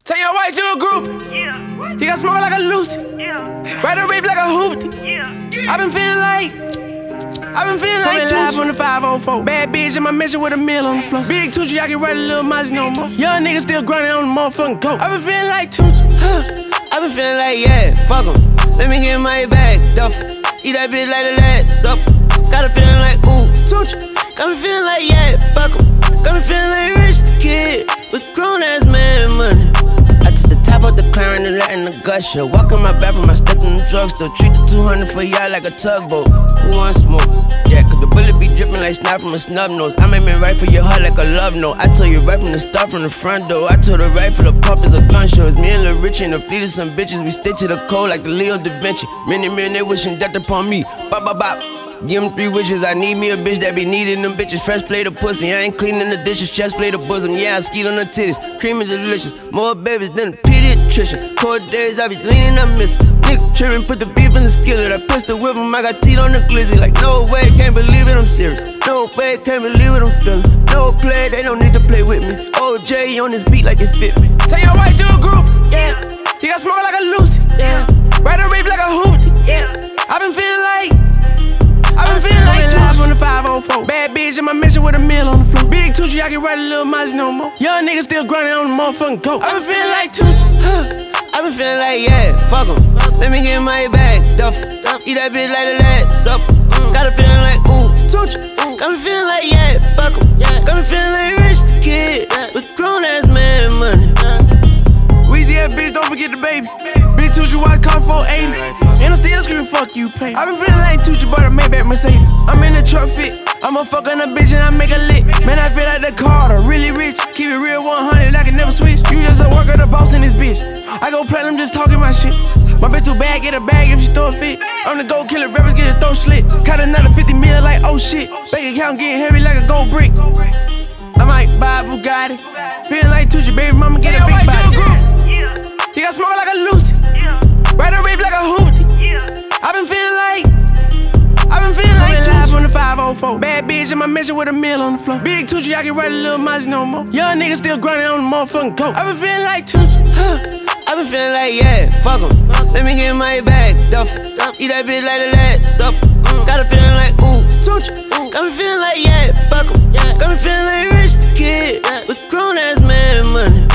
Take your white to a group. Yeah. He got smoke like a Lucy. Yeah. Ride a rape like a hoopty. Yeah. I've been feeling like live on the 504. Bad bitch in my mission with a meal on the floor. Big Tucci, I can write a little Mozzie no more. Young niggas still grinding on the motherfucking goat. I've been feeling like Tucci. I been feeling like, yeah, fuck 'em. Let me get my bag, duffel. Eat that bitch like the last supper. Got a feeling like, ooh, Tucci. Got me feeling like, yeah, fuck 'em. Got me feeling like rich kid with grown ass man money. I took the top of the car and letting the gush show. Walk in my bathroom, I stepped in the drugstore. Treat the 200 for y'all like a tugboat. Who wants smoke? Yeah, cause the bullet be dripping like snot from a snub nose. I'm aiming right for your heart like a love note. I told you right from the start, from the front door. I told her right for the pump is a gun show. It's me and Lil Richie and the fleet of some bitches. We stick to the code like the Leo da Vinci. Many men, they wishing death upon me. Bop, bop, bop. Give them 3 wishes. I need me a bitch that be needing them bitches. Fresh plate of pussy, I ain't cleaning the dishes. Chest plate of bosom, yeah, I skeet on the titties. Creamy delicious, more babies than a pediatrician. Cold days, I be leaning, I miss it. Nigga trippin', put the beef in the skillet. I pistol whip him, I got teeth on the glizzy. Like, no way, can't believe it, I'm serious. No way, can't believe it, I'm feeling. No play, they don't need to play with me. OJ on this beat like it fit me. Take your white to a group. Yeah, He got smoke like a Lucy. yeah, Ride a rape like a hoopty. yeah. I've been feeling like live on the 504. Bad bitch in my mission with a meal on the floor. Big Tucci, I can write a little Mozzie no more. Young niggas still grinding on the motherfucking goat. I've been feeling like Tucci. I been feeling like, yeah, fuck 'em. Let me get my bag, duffel. Eat that bitch like the last supper. Got a feeling like, ooh, Tucci. Got me feeling like, yeah, fuck 'em. Got me feeling like rich kid with grown ass man money. Weezy ass bitch, don't forget the baby. Big Tucci watch cost 480. And I'm still screaming, fuck you, pay. I been feeling like Tucci, but I Maybach Mercedes. I'm in the truck fit. I'ma fuck on a bitch and I make a lick. Man, I feel like the Carter, really rich. Keep it real 100, I can never switch. You just a worker, the boss in this bitch. I go platinum just talking my shit. My bitch too bad, get a bag if she throw a fit. I'm the gold killer, rappers get a throat slit. Caught another 50 mil like, oh shit. Bank account getting heavy like a gold brick. I might buy a Bugatti. Feeling like Tucci, baby mama get a big body. Yeah. He got smoke like a Lucy. Yeah. Ride a rape like a hoopty. Yeah. I've been feeling like live on the 504. Bad bitch in my mission with a meal on the floor. Big Tucci, I can write a little Mozzie no more. Young niggas still grinding on the motherfucking goat. I've been feeling like Tucci. I been feeling like, yeah, fuck 'em. Let me get my bag, duffel. Eat that bitch like the last supper. Got a feeling like, ooh, Tucci. Got me feeling like, yeah, fuck 'em. Got me feeling like rich kid with grown ass man money.